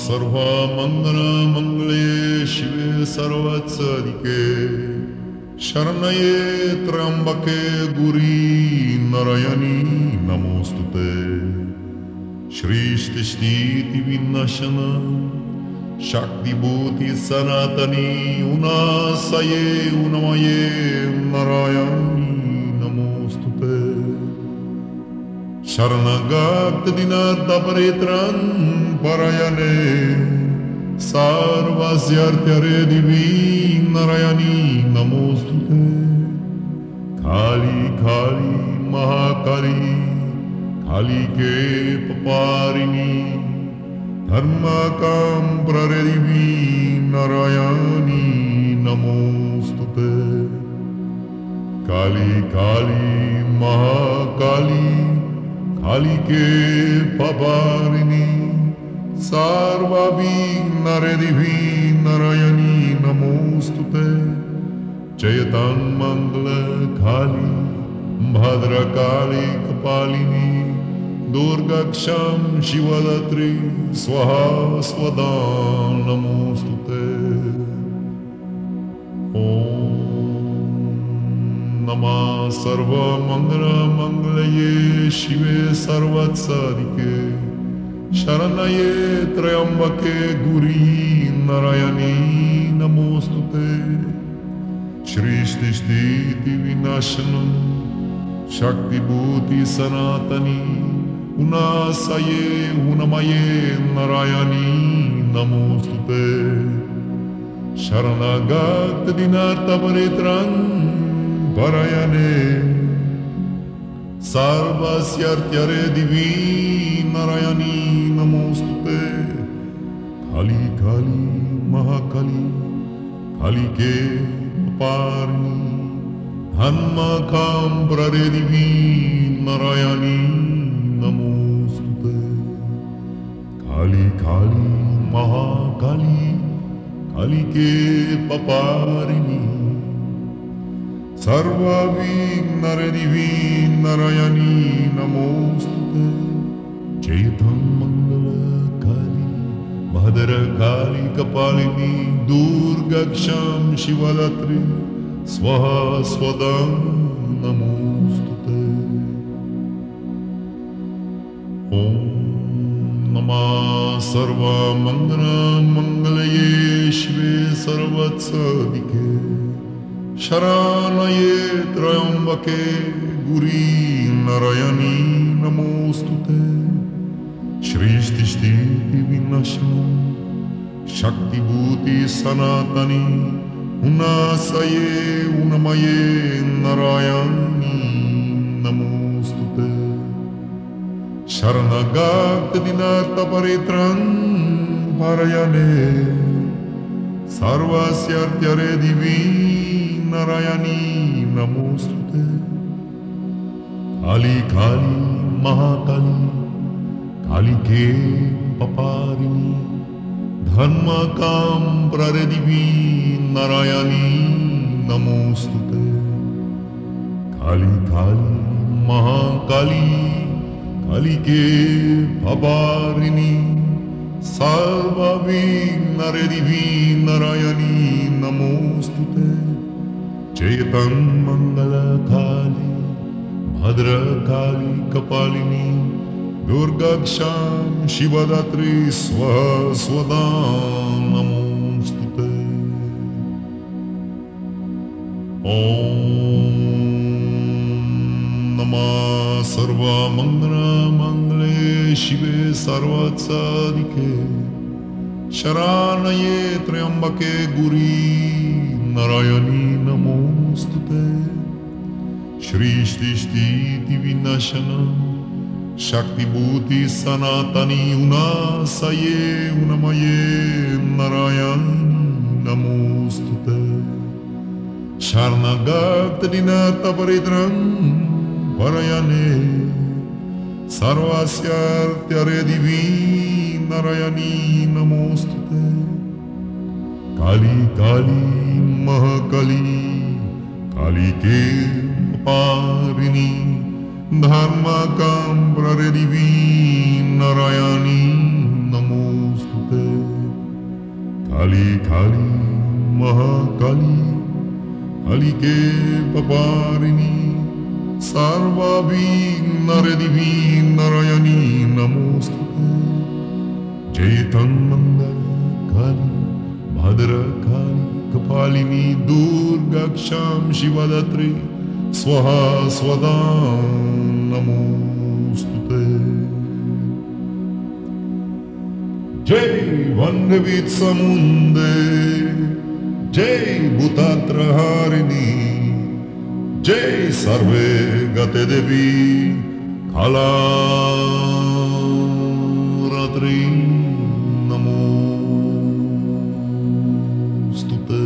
सर्वमङ्गलमङ्गले शिवे सर्वसाधिके शरण्ये त्र्यम्बके गौरी नारायणी नमोस्तुते। सृष्टि विनाशन शक्तिभूति सनातनी उनासये उन्मये नारायणी नमोस्तुते। शरणगत दिनार्थ परित्राण परायणे सर्वस्यार्थे दिवी नारायणी नमोस्तुते। काली काली महाकाली काली के पपारिणी धर्म काम प्रदेवी नारायणी नमोस्तुते। काली काली महाकाली काली के पपारिणी सर्वविघ्नहरिणी नारायणी नमोस्तुते। चैतन मंगल काली भद्रकाली कपालिनी दुर्गा क्षमा शिवदात्री स्वाहा स्वधा नमोस्तुते। नमः सर्वमङ्गलमङ्गलये शिवे सर्वसाधिके शरण्ये त्र्यम्बके गौरी नारायणी नमोस्तुते। सृष्टि विनाशन शक्तिभूति सनातनी उनासये उन्मये नारायणी नमोस्तुते। शरणगत दिनार्थ परित्राण परायणे सर्वस्यार्थे दिवी नारायणी नमोस्तुते। काली काली महाकाली काली के पारिणी धर्म काम प्रदेवी नारायणी नमोस्तुते। काली काली महाकाली काली के पपारिणी सर्वविघ्नहरिणी नारायणी नमोस्तुते। चैतन मंगल काली भद्रकाली कपालिनी दुर्गा क्षमा शिवदात्री स्वाहा स्वधा नमोस्तुते। नमः सर्वमङ्गलमङ्गलये शिवे सर्वसाधिके शरण्ये त्र्यम्बके गौरी नारायणी नमोस्तुते। सृष्टि विनाशन शक्तिभूति सनातनी उनासये उन्मये नारायणी नमोस्तुते। शरणगत दिनार्थ परित्राण परायणे सर्वस्यार्थे दिवी नारायणी नमोस्तुते। काली काली महाकाली काली के पपारिणी धर्म काम प्रदेवी नारायणी नमोस्तुते। काली काली महाकाली काली के पपारिणी सर्वविघ्नहरिणी नारायणी नमोस्तुते। चैतन मंगल काली भद्रकाली कपालिनी दुर्गा क्षमा शिवदात्री स्वाहा स्वधा नमोस्तुते। नमः सर्वमङ्गलमङ्गले शिवे सर्वसाधिके शरण्ये त्र्यम्बके गौरी नारायणी नमोस्तुते। सृष्टि विनाशन शक्तिभूति सनातनी उनासये उन्मये नारायणी नमोस्तुते। शरणगत दिनार्थ परित्राण परायणे सर्वस्यार्थे दिवी नारायणी नमोस्तुते। काली काली महाकाली काली के पारिणी धर्म काम प्रदेवी नारायणी नमोस्तुते। काली काली महाकाली काली के पपारिणी सर्वाभिन्नरदिवी नारायणी नमोस्तुते जय तन्मंगल काली भद्रकाली कपालिनी दुर्गा क्षाम शिवदात्री स्वाहा स्वदा नमोस्तुते जय वन्यवीत समुंदे जय भूतात्रहारिणी जय सर्वे गते देवी कालारात्रि नमोस्तुते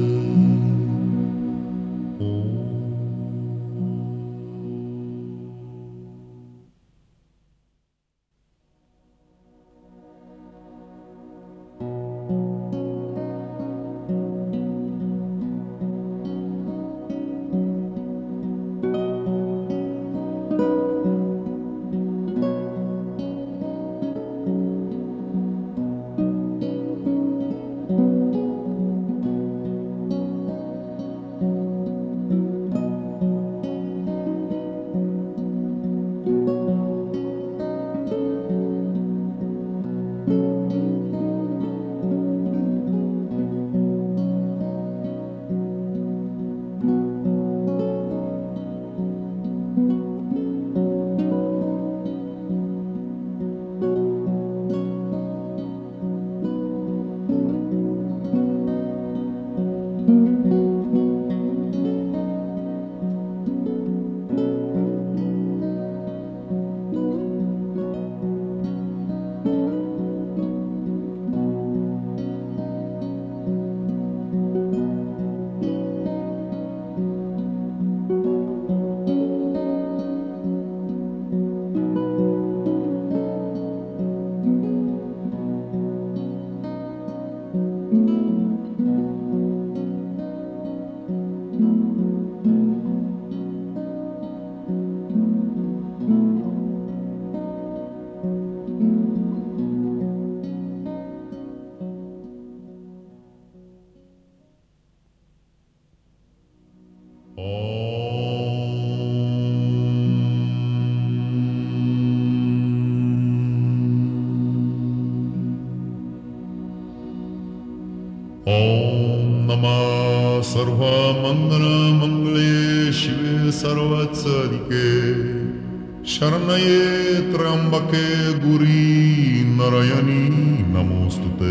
ओम नमः सर्वमंगले शिवे सर्वत्सदिके शरणये त्र्यंबके गौरी नारायणी नमोस्तुते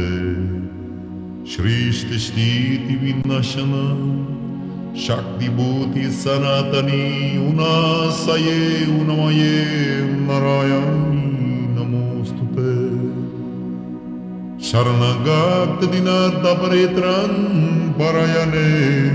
सृष्टि विनाशन शक्तिभूति सनातनी उनासये उन्मये नारायणी नमोस्तुते शरणगत दिनार्तपरित्राण परायणे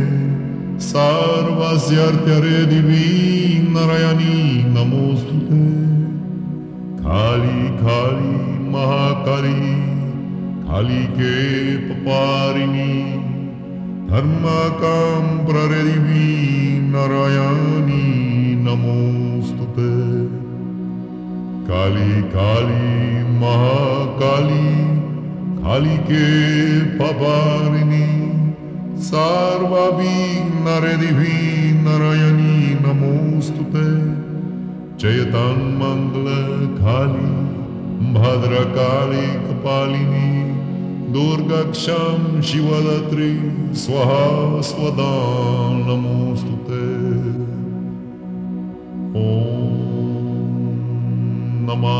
सर्वस्यार्थ्यरे दिवी नारायणी नमोस्तुते काली काली महाकाली काली के पपारिणी धर्म काम प्रदेवी नारायणी नमोस्तुते काली काली महाकाली काली के पपारिणी सर्वाभिन्नरदिवी नारायणी नमोस्तुते जयतां मंगल काली भद्रकाली कपालिनी दुर्गा क्षाम शिवदात्री स्वाहा स्वदा नमोस्तुते नमः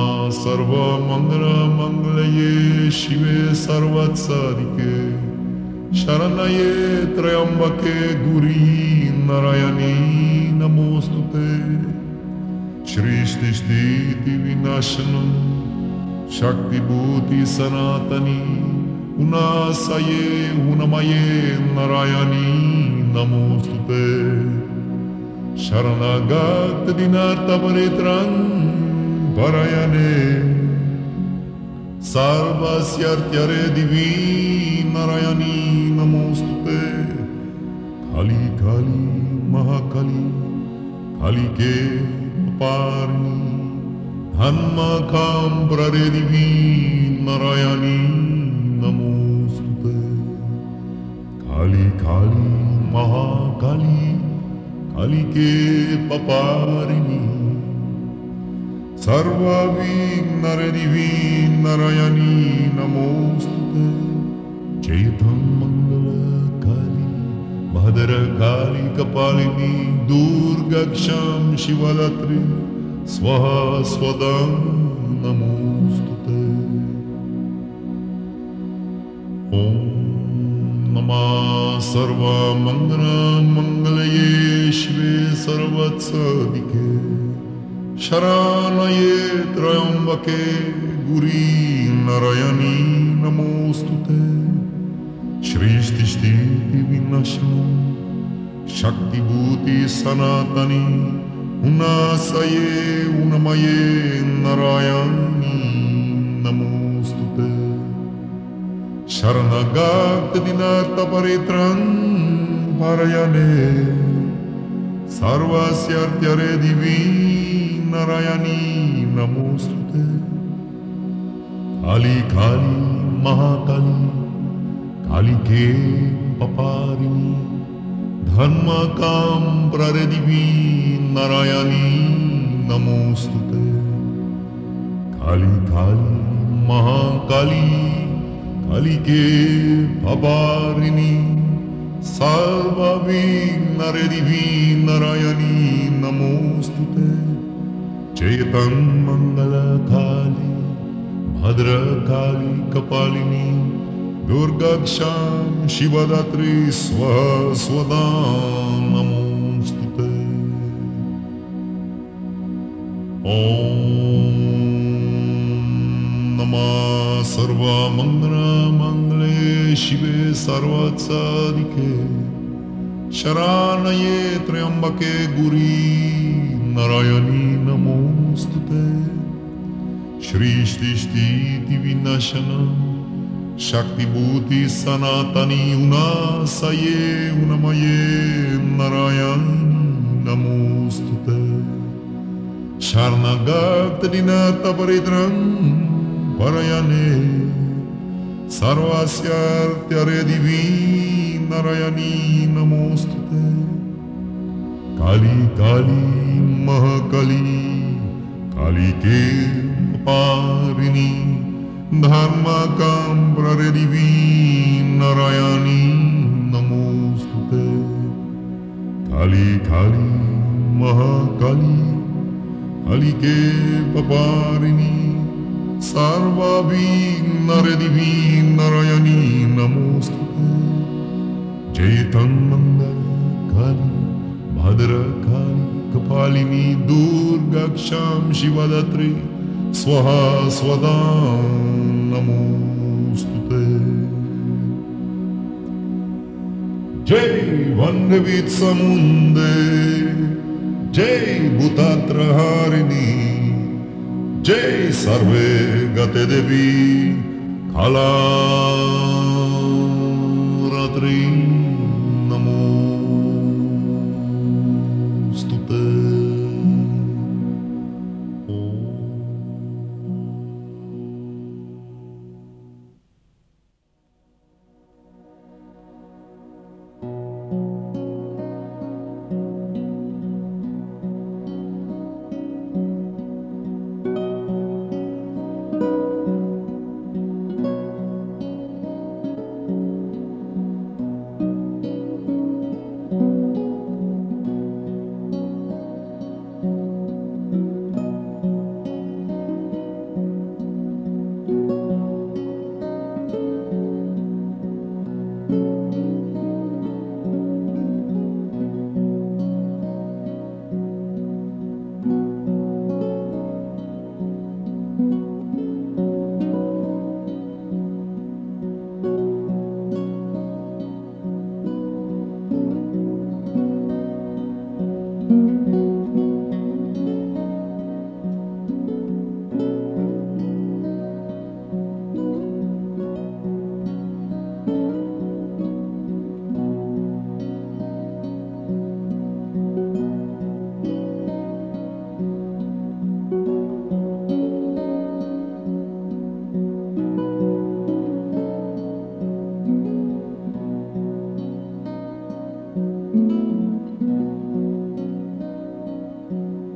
सर्वमंगलये शिवे सर्वत्सदिके शरणये त्र्यंबके गौरी नारायणी नमोस्तुते सृष्टि विनाशनं शक्तिभूति सनातनी उनासये उन्मये नारायणी नमोस्तुते शरणगत दिनार्तपरित्राण परायणे सर्वस्यार्थ्यरे दिवी नारायणी नमोस्तुते काली काली महाकाली काली के पारिणी धर्मकाम प्रदेवी नारायणी नमोस्तुते काली काली महाकाली काली के पपारिणी सर्वविघ्नहरिणी नारायणी नमोस्तुते चैतं मंगलकाली भद्रकाली कपालिनी दुर्गा शिवरात्रि स्वाहा स्वदा नमोस्तुते ओम नमः सर्वमंगलमंगलये शिवे सर्वत्सदिके शरणये त्र्यंबके गौरी नारायणी नमोस्तुते सृष्टि विनाशिनी शक्तिभूति सनातनी उनासये उन्मये नारायणी नमोस्तुते शरणगाक्तदिनार्तपरित्रं पारयणे सर्वस्यार्त्यरे दिवी नारायणी नमोस्तुते काली काली महाकाली काली के पपारिणी धर्म काम प्रदिवी नारायणी नमोस्तुते काली काली महाकाली काली के पपारिणी सर्वविघ्नहरिणी नारायणी नमोस्तुते चैतं मंगलकाली भद्रकाली कपालिनी दुर्गा शिवरात्रि स्वदा नमोस्तुते ओम नमः सर्वमंगलमंगले शिवे सर्वसाधिके शरणये त्र्यंबके गौरी नारायणी नमोस्तुते सृष्टि विनाशना शक्तिभूति सनातनी उनासये उन्मये नारायणी नमोस्तुते शरणगाक्तदिनार्तपरित्रं पारयणे सर्वस्यार्त्यरे दिवी नारायणी नमोस्तुते काली काली महाकाली काली के पारिणी धर्म काम प्रदिवी नारायणी नमोस्तुते काली काली महाकाली काली के पपारिणी सर्वविघ्नहरिणी नारायणी नमोस्तुते चैतं मंगलकाली भद्रकाली कपालिनी दुर्गा शिवरात्रि स्वाहा स्वदा नमोस्तुते जय वन्यवीत समुंदे जय भूतात्रहारिणी जय सर्वे गते देवी कालरात्रि नमोस्तुते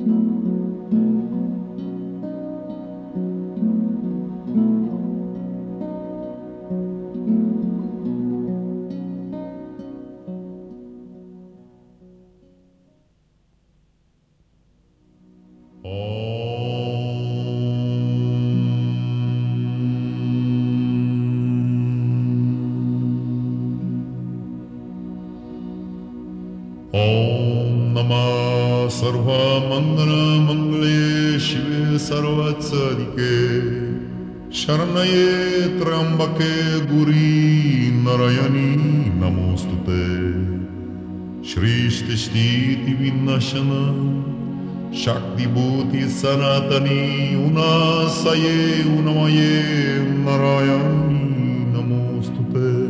Om Namah Sarva Mangala Mangale Shive Sarvatsadike Sharanaye Trambake Guri Narayani Namostute Shri Shtishti Vinashana Shakti Bhuti Sanatani Unasaye Unamaye Narayani Namostute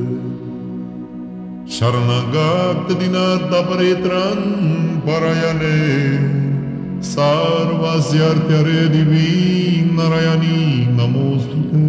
Sharanagata dinarta paritran parayane Sarvasyartyare divi narayani namostute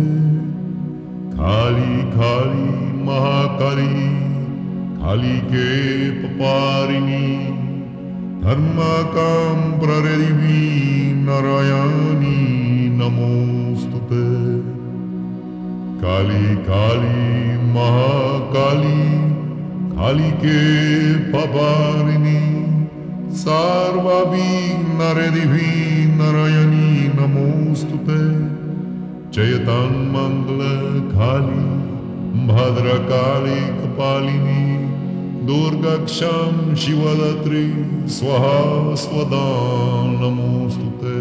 Kali Kali Mahakali Kali ke paparini Dharmakam praredivi narayani namostute Kali Kali Mahakali Kali ke paparini Sarva Vignare Divi Narayani Namostute Jayatan Mangala Kali Bhadra Kali Kapalini Durga Ksham Shivadatri Swaha Swadam Namostute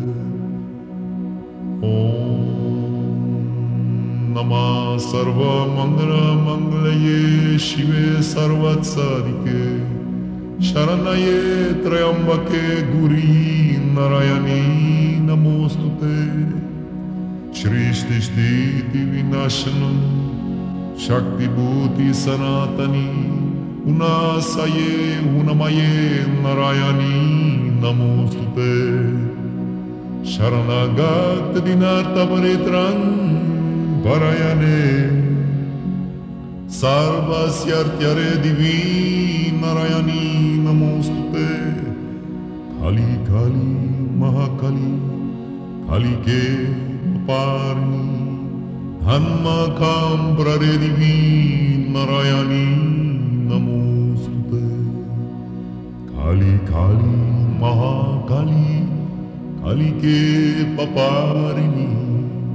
Namah Sarva Mangala Mangalaye Shive Sarvatsadike Sharanaye Trayambake Guri Narayani Namostute Shri Shtishti Vinashanam Shakti Bhuti Sanatani Unasaye Unamaye Narayani Namostute Sharanagata Dinarta Paritran Parayane Sarvasyartyare Divi Narayani Namostute Kali Kali Mahakali Kali ke parini Dhammakam prare Divi Narayani Namostute Kali Kali Mahakali Kali ke paparini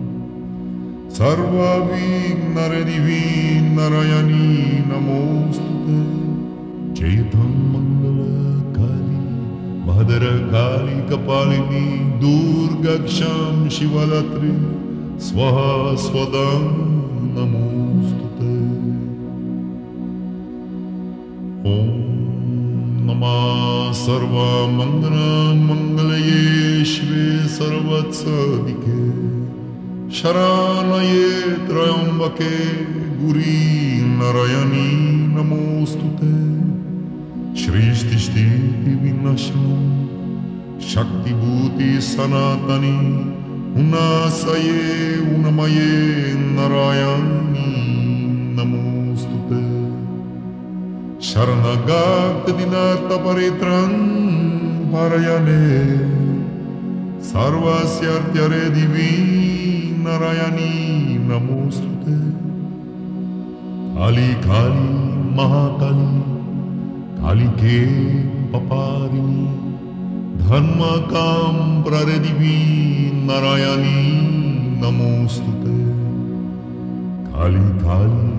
Sarva Vignare Divi Narayani Namostute Jayatan Mangala Kali Bhadra Kali Kapalini Durga Ksham Shivadatri Swaha Swadam Namostute Om Namah Sarva Mangala Mangalaye Shive Sarvatsadike Sharanaye Trayambake Guri Narayani Namostute Shri Shtishti Vinashanam Shakti Bhuti Sanatani Unasaye Unamaye Narayani Namostute Sharanagata Dinarta Paritran Parayane Sarvasyartyare Divi Narayani Namostute Kali Kali Mahakali Kali ke paparini Dharmakam praredivi Narayani Namostute Kali Kali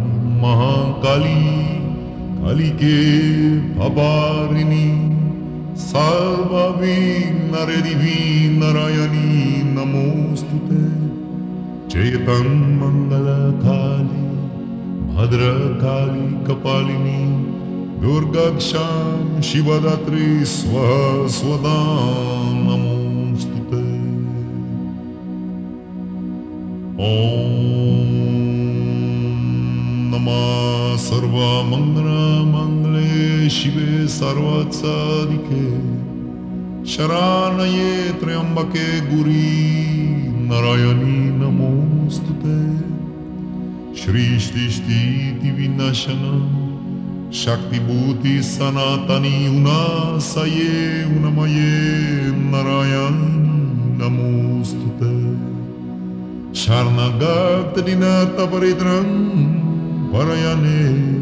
Mahakali Kali ke paparini Sarva Vignare Divi Narayani Namostute Jayatan Mangala Kali Bhadra Kali Kapalini Durga Ksham Shivadatri Swaha Swadam Namostute Om Namah Sarva Mangala Mangale Shive Sarvatsadike Sharanaye Trayambake Guri Narayani Namostute Shri Shtishti Vinashana Shakti Bhuti Sanatani Unasaye Unamaye Narayani शरणगतदिनतपरित्रं परयने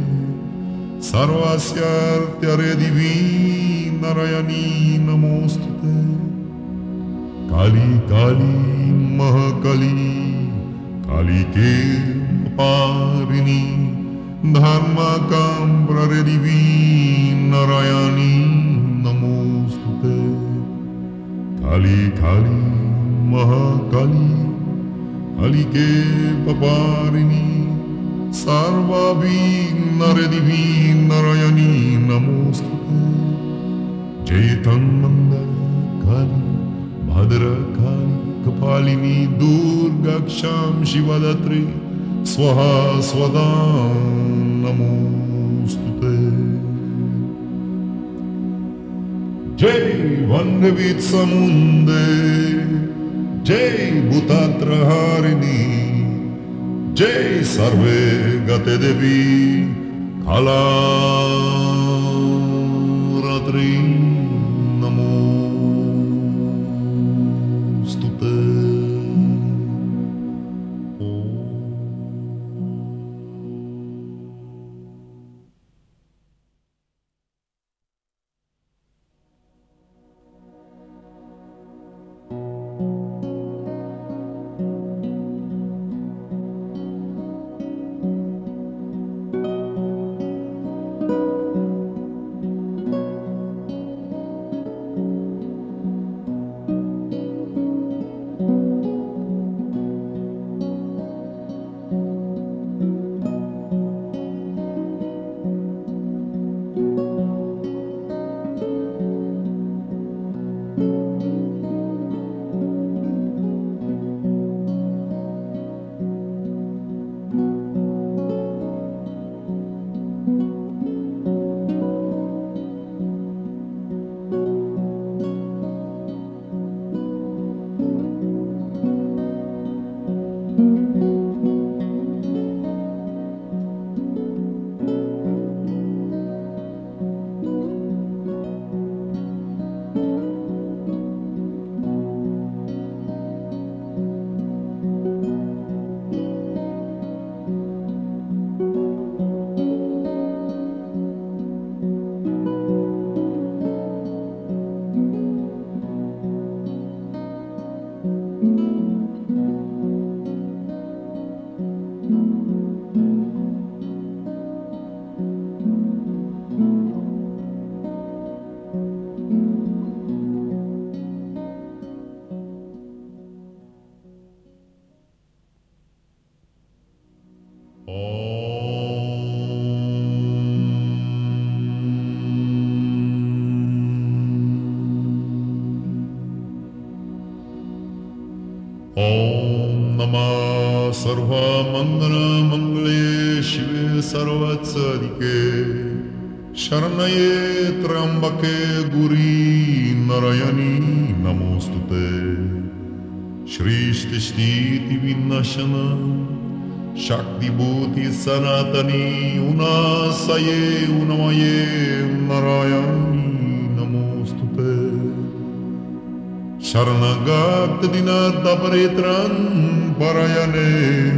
सर्वस्यार्त्यरे दिवी Narayani नमोस्तुते। काली काली महाकाली काली के पारिणी धर्मकां प्रदिवी नारायणी नमोस्तुते। काली काली महाकाली काली के पारिणी सर्वविघ्नहरिणी नारायणी नमोस्तुते। जयतन्मंगल काली भद्रकाली कपालिनी दुर्गा क्षमा शिवदात्री स्वाहा स्वदा नमोस्तुते। जय वन्यवीत समुंदे जय भूतात्रहारिणी जय सर्वे गते देवी कालरात्रि नमोस्तुते। ओम नमः सर्वमंगलमंगले शिवे सर्वसाधिके शरण्ये त्र्यंबके गौरी नारायणी नमोस्तुते। सृष्टि विनाशन शक्तिभूति सनातनी उनासये उन्मये नारायणी नमोस्तुते। शरणगतदिनतपरित्रं परयने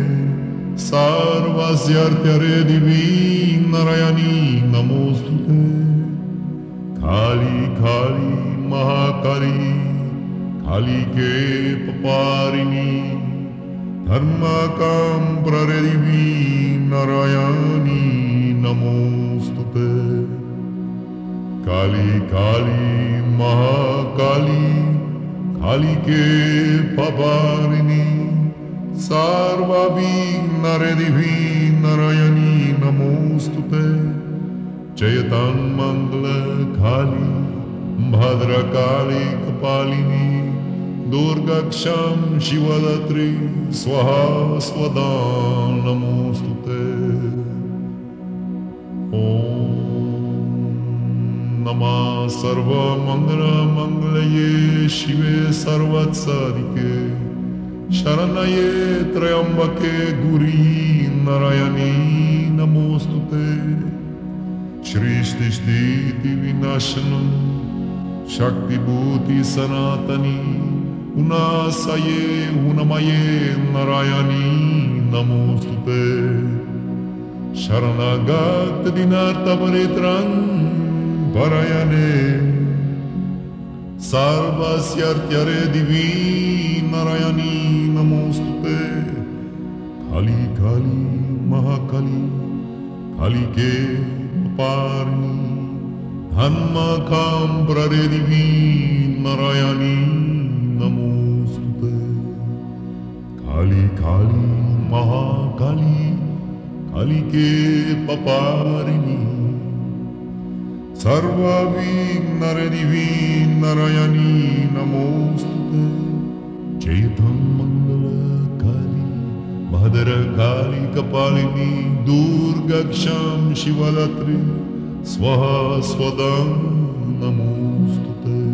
सर्वस्यार्त्यरे दिवी नारायणी नमोस्तुते। काली काली महाकाली काली के पारिणी धर्मकां प्रदिवी नारायणी नमोस्तुते। काली काली महाकाली काली के पारिणी सर्वविघ्नहरिणी नारायणी नमोस्तुते। जयतन्मंगल काली भद्रकाली कपालिनी दुर्गा क्षमा शिवदात्री स्वाहा स्वदा नमोस्तुते। नमः सर्वमंगलमंगलये शिवे सर्वसाधिके शरण्ये त्र्यंबके गौरी नारायणी नमोस्तुते। सृष्टि विनाशनं शक्तिभूति सनातनी उनासये उनमये नारायणी नमोस्तुते शरणागत दिनार्तपरित्रां परायणे सर्वस्यार्त्यरे दिवी नारायणी नमोस्तुते काली काली महाकाली काली के पारिणी धन्मकां प्ररे दिवी नारायणी नमोस्तुते काली काली महाकाली काली के पपारिणी सर्वविघ्नहरे दिवी नारायणी नमोस्तुते चैतं मंगलकाली भद्रकाली कपालिनी दुर्गा शिवरात्रि स्वाहा स्वदा नमोस्तुते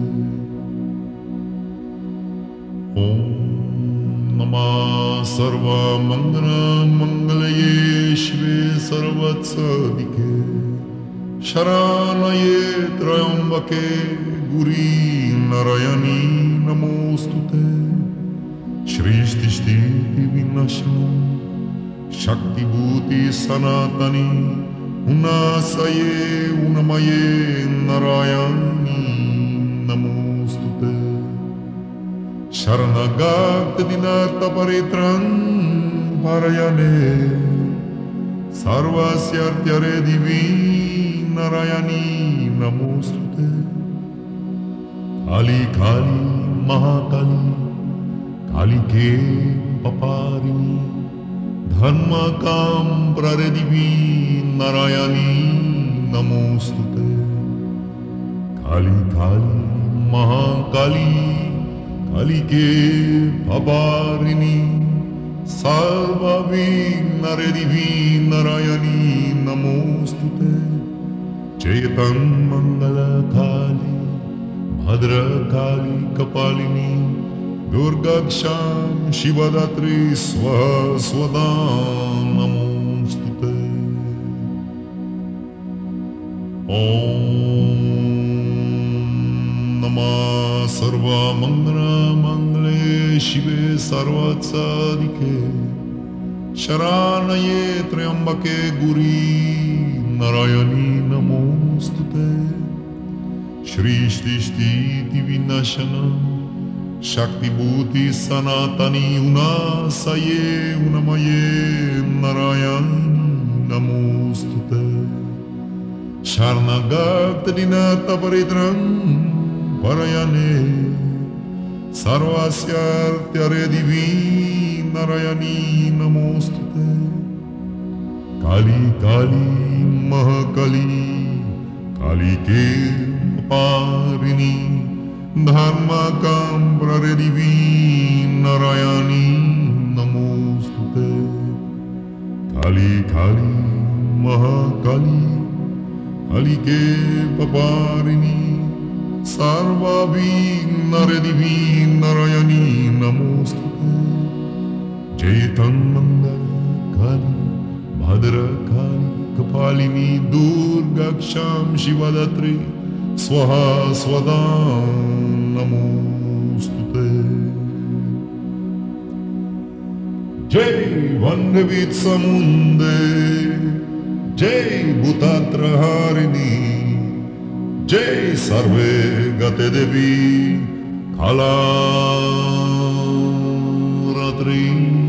ओम नमः सर्वमंगलये शिवे सर्वसाधिके शरण्ये त्र्यंबके गौरी नारायणी नमोस्तुते सृष्टि विनाशिनी शक्तिभूति सनातनी उनासये उनमये नारायणी नमोस्तुते शरणागत दिनार्तपरित्रां परायणे सर्वस्यार्त्यरे दिवी नारायणी नमोस्तुते काली काली महाकाली काली के पपारिणी धन्मकां प्ररे दिवी नारायणी नमोस्तुते काली काली महाकाली काली के पपारिणी सर्वविघ्नहरे दिवी नारायणी नमोस्तुते चैतं मंगलकाली भद्रकाली कपालिनी दुर्गा शिवरात्रि स्वदा नमोस्तुते ओम नमः सर्वमंगले शिवे सर्वसाधिके शरण्ये त्र्यंबके गौरी नारायणी नमोस्तुते सृष्टि विनाशना शक्तिभूति सनातनी उनासये उनमये नारायणी नमोस्तुते शरणागत दिनार्तपरित्रां परायणे सर्वस्यार्त्यरे दिवी नारायणी नमोस्तुते काली काली महाकाली काली के पारिणी धर्मकां प्ररे दिवी नारायणी नमोस्तुते काली काली महाकाली काली के पपारिणी सर्वविघ्नहरे दिवी नारायणी नमोस्तुते चैतं मंगलकाली भद्रकाली कपालिनी दुर्गा शिवरात्रि स्वाहा स्वदा नमोस्तुते जय वन्यवीत समुंदे जय भूतात्रहारिणी जय सर्वे गते देवी कालरात्रि